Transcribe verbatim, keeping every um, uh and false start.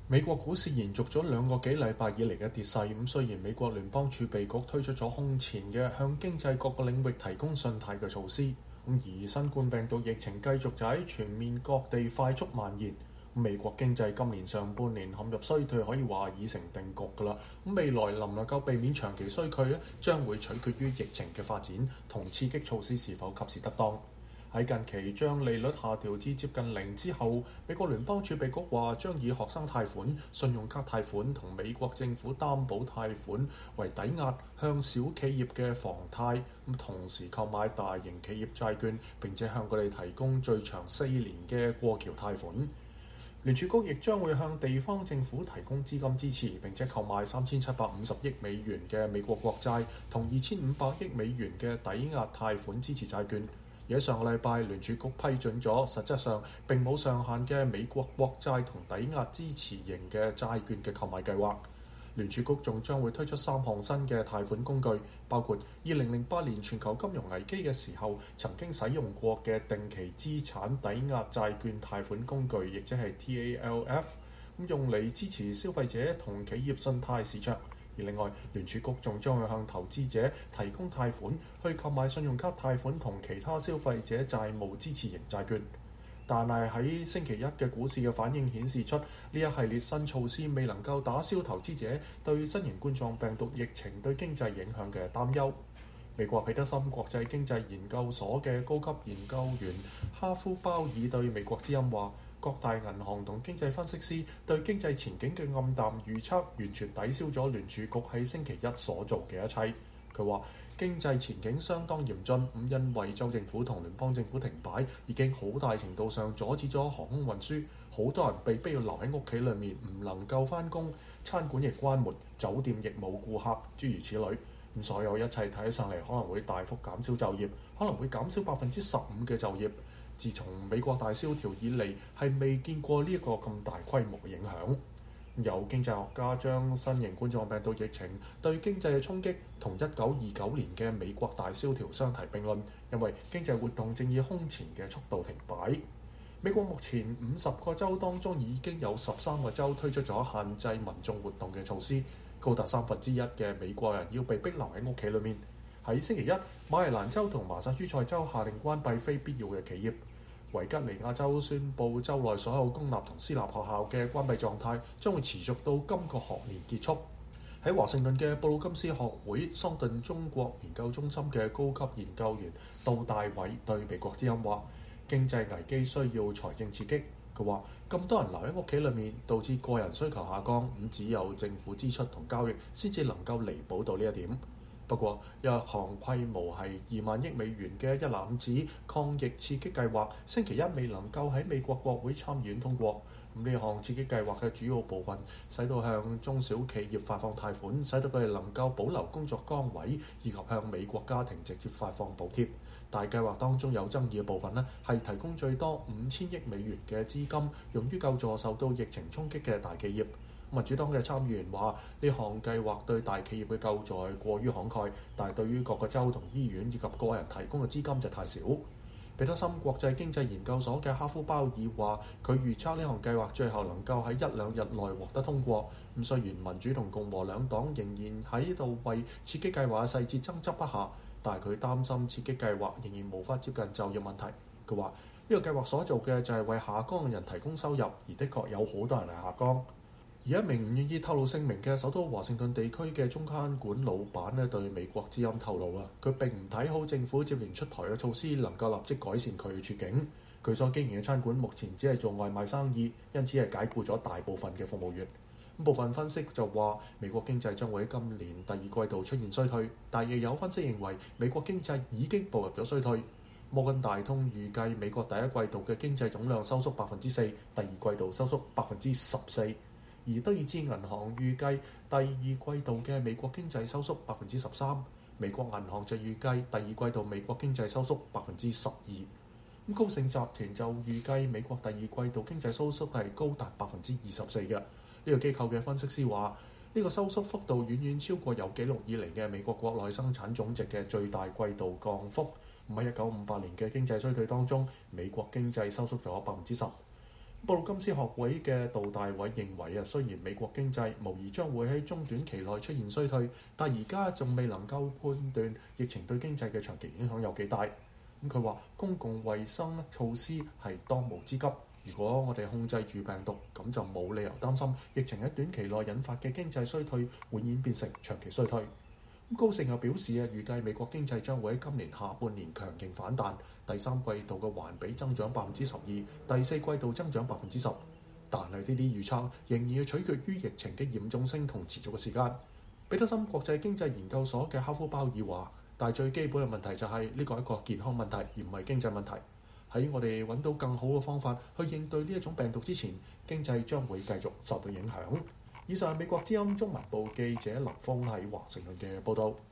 美國股市延續咗兩個幾禮拜以嚟嘅跌勢，咁雖然美國聯邦儲備局推出咗空前嘅向經濟各個領域提供信貸嘅措施，咁而新冠病毒疫情繼續就喺全面各地快速蔓延，美國經濟今年上半年陷入衰退，可以話已成定局㗎啦。咁未來能唔能夠避免長期衰退咧，將會取決於疫情嘅發展同刺激措施是否及時得當。喺近期將利率下調至接近零之後，美國聯邦儲備局話將以學生貸款、信用卡貸款同美國政府擔保貸款為抵押向小企業嘅房貸，咁同時購買大型企業債券，並且向佢哋提供最長四年嘅過橋貸款。聯儲局亦將會向地方政府提供資金支持，並且購買三千七百五十億美元嘅美國國債同二千五百億美元嘅抵押貸款支持債券。而喺上個禮拜，聯儲局批准咗實質上並冇上限嘅美國國債同抵押支持型嘅債券嘅購買計劃。聯儲局仲將會推出三項新嘅貸款工具，包括二零零八年全球金融危機嘅時候曾經使用過嘅定期資產抵押債券貸款工具，亦即係 T A L F， 咁用嚟支持消費者同企業信貸市場。而另外，聯儲局仲將會向投資者提供貸款，去購買信用卡貸款同其他消費者債務支持型債券。但係喺星期一嘅股市嘅反應顯示出，呢一系列新措施未能夠打消投資者對新型冠狀病毒疫情對經濟影響嘅擔憂。美國彼得森國際經濟研究所嘅高級研究員哈夫鮑爾對美國之音話，各大銀行同經濟分析師對經濟前景嘅暗淡預測，完全抵消咗聯儲局喺星期一所做嘅一切。佢話經濟前景相當嚴峻，咁因為州政府同聯邦政府停擺，已經好大程度上阻止咗航空運輸，好多人被逼要留喺屋企裏面，唔能夠返工，餐館亦關門，酒店亦冇顧客，諸如此類。咁所有一切睇上嚟可能會大幅減少就業，可能會減少百分之十五嘅就業。自從美國大蕭條以嚟，係未見過呢一個咁大規模嘅影響。有經濟學家將新型冠狀病毒疫情對經濟嘅衝擊同一九二九年嘅美國大蕭條相提並論，因為經濟活動正以空前嘅速度停擺。美國目前五十個州當中已經有十三個州推出咗限制民眾活動嘅措施，高達三分之一嘅美國人要被逼留喺屋企裏面。喺星期一，馬里蘭州同麻薩諸塞州下令關閉非必要嘅企業。維吉尼亞州宣布州內所有公立同私立學校嘅關閉狀態將會持續到今個學年結束。喺華盛頓嘅布魯金斯學會桑頓中國研究中心嘅高級研究員杜大偉對美國之音話：經濟危機需要財政刺激。佢話咁多人留喺屋企裏面，導致個人需求下降，咁只有政府支出同交易先至能夠彌補到呢一點。不過，一項規模係二萬億美元嘅一攬子抗疫刺激計劃，星期一未能夠喺美國國會參議院通過。咁呢項刺激計劃嘅主要部分，使到向中小企業發放貸款，使到佢哋能夠保留工作崗位，以及向美國家庭直接發放補貼。但計劃當中有爭議嘅部分呢，係提供最多五千億美元嘅資金，用於救助受到疫情衝擊嘅大企業。民主黨嘅參議員話：呢項計劃對大企業嘅救助係過於慷慨，但係對於各個州同醫院以及個人提供嘅資金就太少。彼得森國際經濟研究所嘅哈夫鮑爾話：佢預測呢項計劃最後能夠喺一兩日內獲得通過。咁雖然民主同共和兩黨仍然喺度為刺激計劃嘅細節爭執不下，但係佢擔心刺激計劃仍然無法接近就業問題。佢話呢個計劃所做嘅就係為下崗嘅人提供收入，而的確有好多人係下崗。而一名唔願意透露姓名嘅首都華盛頓地區嘅中餐館老闆咧，對美國之音透露啊，佢並唔睇好政府接連出台嘅措施能夠立即改善佢嘅處境。佢所經營嘅餐館目前只係做外賣生意，因此係解僱咗大部分嘅服務員。部分分析就話美國經濟將會喺今年第二季度出現衰退，但亦有分析認為美國經濟已經步入咗衰退。摩根大通預計美國第一季度嘅經濟總量收縮百分之四，第二季度收縮百分之十四。而德意志銀行預計第二季度嘅美國經濟收縮百分之十三，美國銀行就預計第二季度美國經濟收縮百分之十二。咁高盛集團就預計美國第二季度經濟收縮係高達百分之二十四嘅。呢個機構嘅分析師話：呢個收縮幅度遠遠超過有紀錄以嚟嘅美國國內生產總值嘅最大季度降幅。咁喺一九五八年嘅經濟衰退當中，美國經濟收縮咗百分之十。 布魯金斯學會嘅杜大偉認為啊，雖然美國經濟無疑將會喺中短期內出現衰退，但而家仲未能夠判斷疫情對經濟嘅長期影響有幾大。咁佢話公共衛生措施係當務之急。如果我哋控制住病毒，咁就冇理由擔心疫情喺短期內引發嘅經濟衰退會演變成長期衰退。高盛又表示啊，預計美國經濟將會喺今年下半年強勁反彈，第三季度嘅環比增長百分之十二，第四季度增長百分之十。但係呢啲預測仍然要取決於疫情嘅嚴重性同持續嘅時間。彼得森國際經濟研究所嘅哈夫鮑爾話，但係最基本嘅問題就係呢個係一個健康問題，而唔係經濟問題。喺我哋揾到更好嘅方法去應對呢一種病毒之前，經濟將會繼續受到影響。以上係美國之音中文部記者林峰喺華盛頓嘅報導。